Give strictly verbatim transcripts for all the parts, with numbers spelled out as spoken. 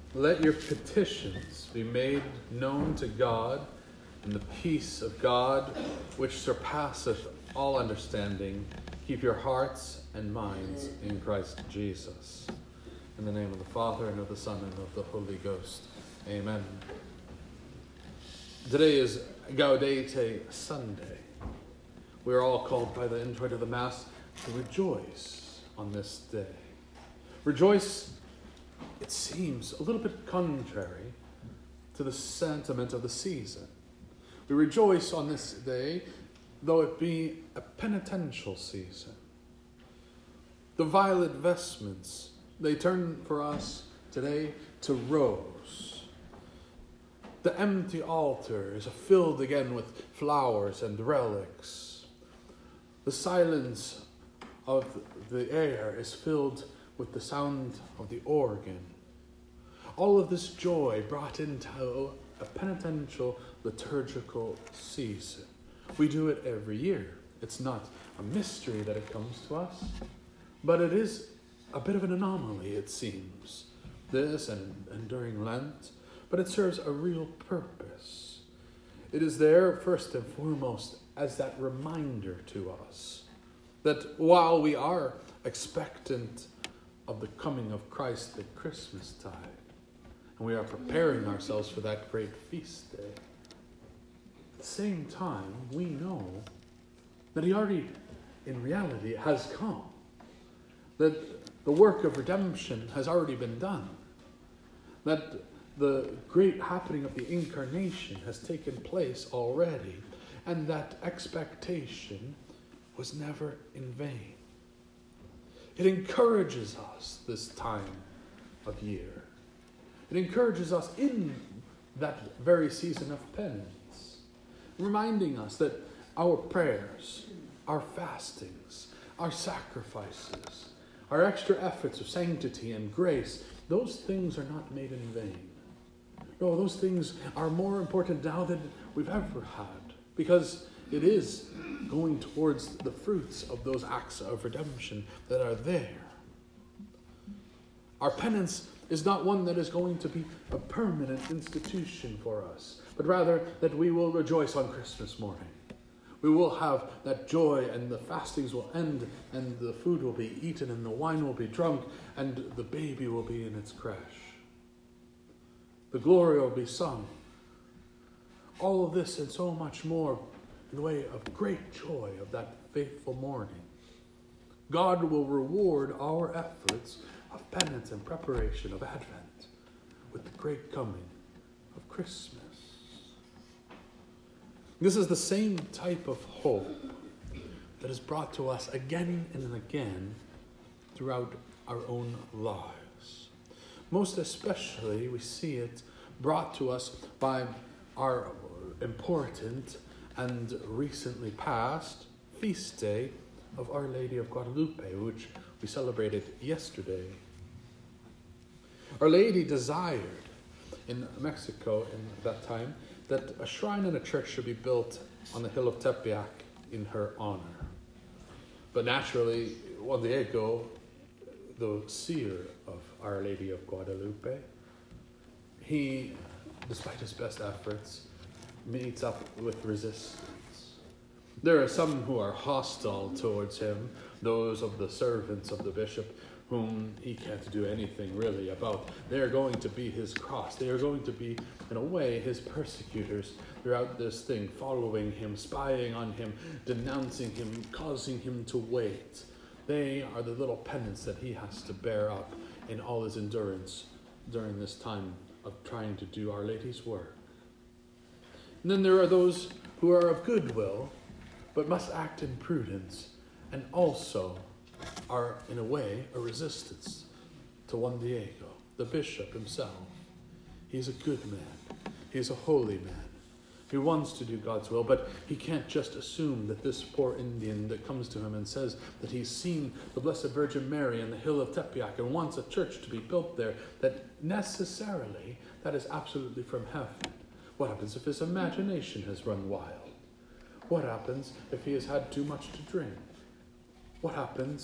Let your petitions be made known to God, and the peace of God, which surpasseth all understanding, keep your hearts and minds in Christ Jesus. In the name of the Father, and of the Son, and of the Holy Ghost. Amen. Today is Gaudete Sunday. We are all called by the introit of the Mass to rejoice on this day. Rejoice, it seems, a little bit contrary to the sentiment of the season. We rejoice on this day, though it be a penitential season. The violet vestments, they turn for us today to rose. The empty altar is filled again with flowers and relics. The silence of the air is filled with the sound of the organ. All of this joy brought into a penitential liturgical season. We do it every year. It's not a mystery that it comes to us, but it is a bit of an anomaly, it seems. This and, and during Lent, but it serves a real purpose. It is there first and foremost as that reminder to us that while we are expectant of the coming of Christ at Christmas time, and we are preparing ourselves for that great feast day, at the same time, we know that he already, in reality, has come. That the work of redemption has already been done. That the great happening of the incarnation has taken place already. And that expectation was never in vain. It encourages us this time of year. It encourages us in that very season of penance, reminding us that our prayers, our fastings, our sacrifices, our extra efforts of sanctity and grace, those things are not made in vain. No, those things are more important now than we've ever had, because it is going towards the fruits of those acts of redemption that are there. Our penance is not one that is going to be a permanent institution for us, but rather that we will rejoice on Christmas morning. We will have that joy, and the fastings will end, and the food will be eaten, and the wine will be drunk, and the baby will be in its creche. The glory will be sung. All of this and so much more in the way of great joy of that faithful morning. God will reward our efforts of penance and preparation of Advent with the great coming of Christmas. This is the same type of hope that is brought to us again and again throughout our own lives. Most especially, we see it brought to us by our important and recently passed feast day of Our Lady of Guadalupe, which we celebrated yesterday. Our Lady desired in Mexico in that time that a shrine and a church should be built on the hill of Tepeyac in her honor. But naturally, Juan Diego, the seer of Our Lady of Guadalupe, he, despite his best efforts, meets up with resistance. There are some who are hostile towards him, those of the servants of the bishop, whom he can't do anything really about. They are going to be his cross. They are going to be, in a way, his persecutors throughout this thing, following him, spying on him, denouncing him, causing him to wait. They are the little penance that he has to bear up in all his endurance during this time of trying to do Our Lady's work. And then there are those who are of goodwill, but must act in prudence, and also are, in a way, a resistance to Juan Diego, the bishop himself. He's a good man. He's a holy man. He wants to do God's will, but he can't just assume that this poor Indian that comes to him and says that he's seen the Blessed Virgin Mary on the hill of Tepeyac and wants a church to be built there, that necessarily that is absolutely from heaven. What happens if his imagination has run wild? What happens if he has had too much to drink? What happens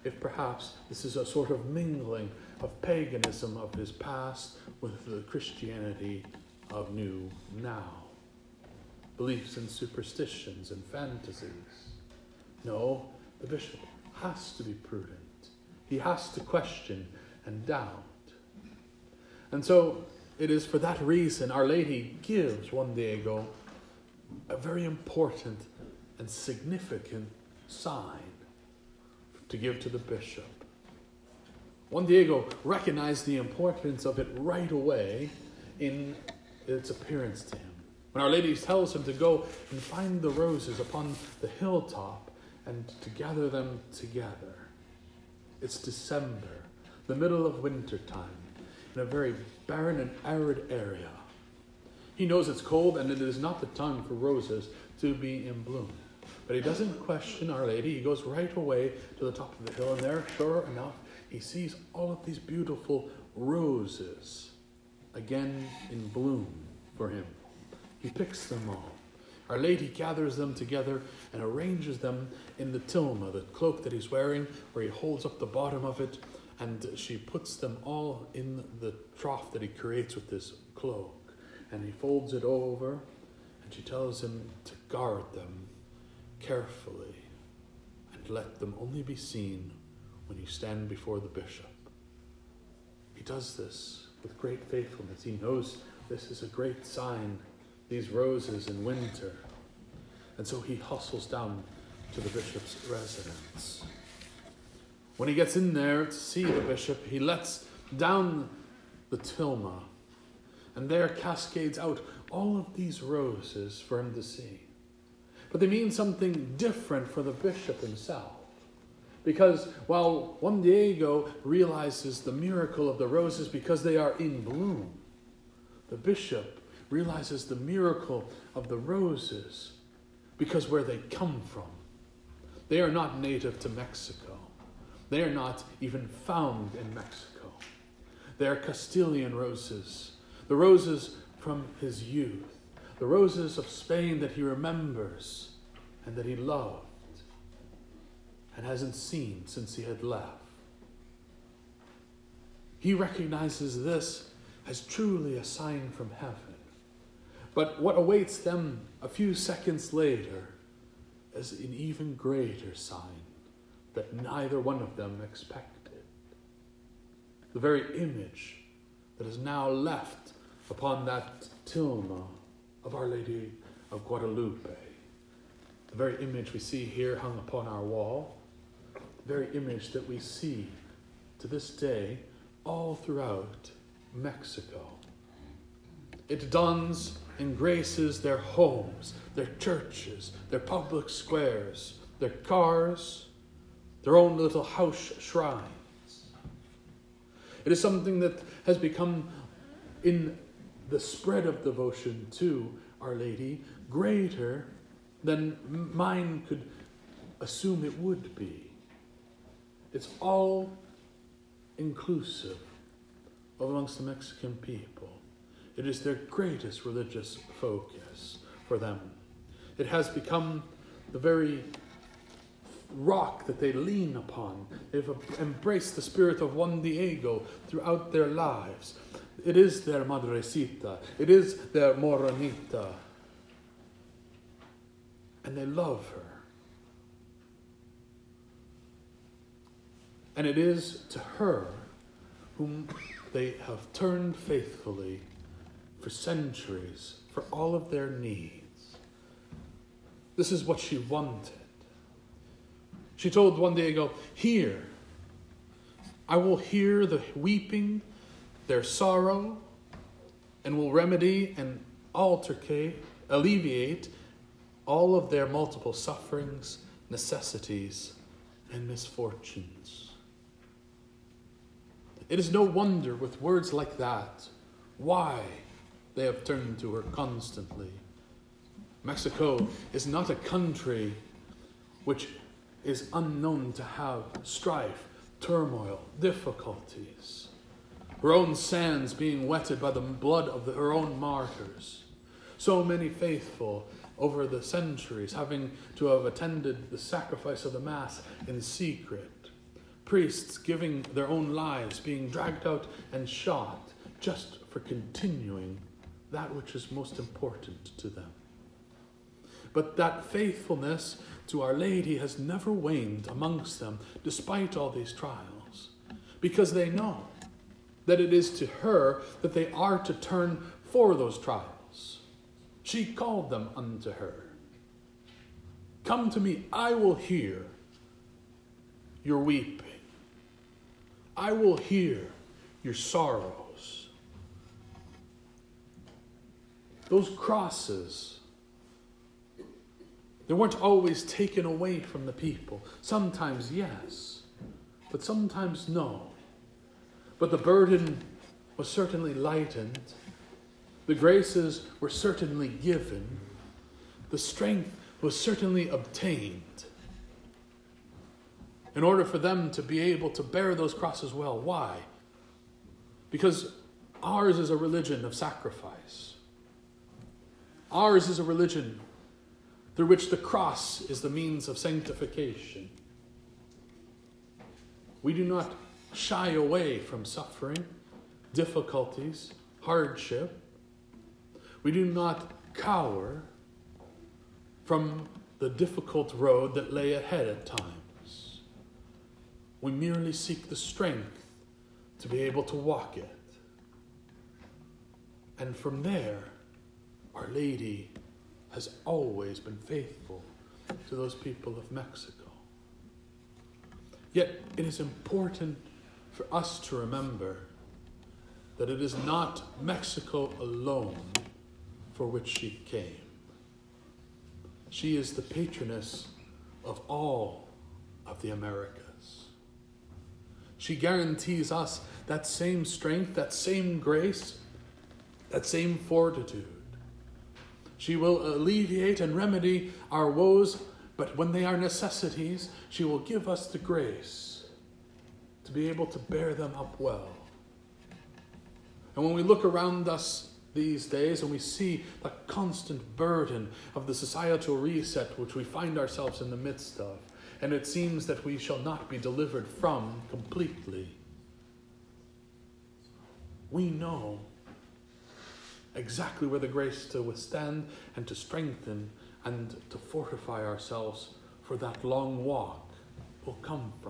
if perhaps this is a sort of mingling of paganism of his past with the Christianity of new now. Beliefs and superstitions and fantasies. No, the bishop has to be prudent. He has to question and doubt. And so it is for that reason Our Lady gives Juan Diego a very important and significant sign to give to the bishop. Juan Diego recognized the importance of it right away in its appearance to him. When Our Lady tells him to go and find the roses upon the hilltop and to gather them together. It's December, the middle of winter time, in a very barren and arid area. He knows it's cold and it is not the time for roses to be in bloom. But he doesn't question Our Lady. He goes right away to the top of the hill, and there, sure enough, he sees all of these beautiful roses again in bloom for him. He picks them all. Our Lady gathers them together and arranges them in the tilma, the cloak that he's wearing, where he holds up the bottom of it, and she puts them all in the trough that he creates with this cloak. And he folds it over, and she tells him to guard them carefully and let them only be seen when you stand before the bishop. He does this with great faithfulness. He knows this is a great sign, these roses in winter. And so he hustles down to the bishop's residence. When he gets in there to see the bishop, he lets down the tilma, and there cascades out all of these roses for him to see. But they mean something different for the bishop himself. Because while Juan Diego realizes the miracle of the roses because they are in bloom, the bishop realizes the miracle of the roses because where they come from. They are not native to Mexico. They are not even found in Mexico. They are Castilian roses, the roses from his youth, the roses of Spain that he remembers and that he loved and hasn't seen since he had left. He recognizes this as truly a sign from heaven. But what awaits them a few seconds later is an even greater sign that neither one of them expected. The very image that is now left upon that tilma of Our Lady of Guadalupe, the very image we see here hung upon our wall, the very image that we see to this day all throughout Mexico. It dons and graces their homes, their churches, their public squares, their cars, their own little house shrines. It is something that has become, in the spread of devotion to Our Lady, greater than mine could assume it would be. It's all inclusive amongst the Mexican people. It is their greatest religious focus for them. It has become the very rock that they lean upon. They've embraced the spirit of Juan Diego throughout their lives. It is their madrecita. It is their morenita. And they love her. And it is to her whom they have turned faithfully for centuries, for all of their needs. This is what she wanted. She told Juan Diego, "Here, I will hear the weeping, their sorrow, and will remedy and altercate, alleviate all of their multiple sufferings, necessities, and misfortunes." It is no wonder with words like that why they have turned to her constantly. Mexico is not a country which is unknown to have strife, turmoil, difficulties. Her own sands being wetted by the blood of the, her own martyrs. So many faithful over the centuries having to have attended the sacrifice of the Mass in secret. priests giving their own lives, being dragged out and shot just for continuing that which is most important to them. But that faithfulness to Our Lady has never waned amongst them, despite all these trials, because they know that it is to her that they are to turn for those trials. She called them unto her. Come to me, I will hear your weeping. I will hear your sorrows. Those crosses, they weren't always taken away from the people. Sometimes yes, but sometimes no. But the burden was certainly lightened. The graces were certainly given. The strength was certainly obtained in order for them to be able to bear those crosses well. Why? Because ours is a religion of sacrifice. Ours is a religion through which the cross is the means of sanctification. We do not shy away from suffering, difficulties, hardship. We do not cower from the difficult road that lay ahead at times. We merely seek the strength to be able to walk it. And from there, Our Lady has always been faithful to those people of Mexico. Yet it is important for us to remember that it is not Mexico alone for which she came. She is the patroness of all of the Americas. She guarantees us that same strength, that same grace, that same fortitude. She will alleviate and remedy our woes, but when they are necessities, she will give us the grace to be able to bear them up well. And when we look around us these days and we see the constant burden of the societal reset which we find ourselves in the midst of, and it seems that we shall not be delivered from completely, we know exactly where the grace to withstand and to strengthen and to fortify ourselves for that long walk will come from.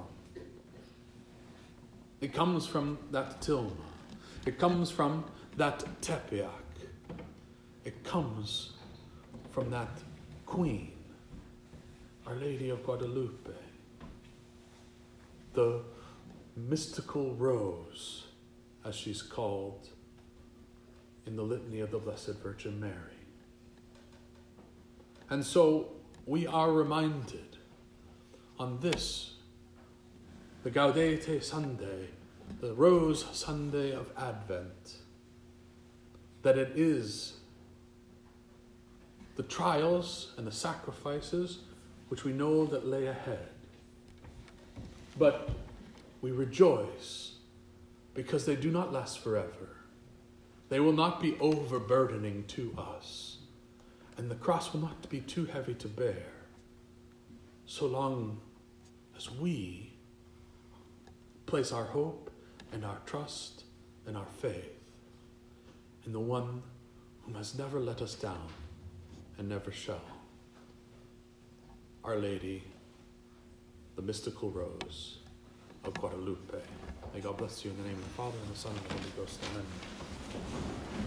It comes from that tilma. It comes from that Tepeyac. It comes from that Queen, Our Lady of Guadalupe, the mystical rose, as she's called in the litany of the Blessed Virgin Mary. And so we are reminded on this, the Gaudete Sunday, the Rose Sunday of Advent, that it is the trials and the sacrifices which we know that lay ahead. But we rejoice because they do not last forever. They will not be overburdening to us, and the cross will not be too heavy to bear, so long as we place our hope and our trust and our faith in the one whom has never let us down and never shall. Our Lady, the mystical rose of Guadalupe. May God bless you in the name of the Father, and the Son, and the Holy Ghost. Amen.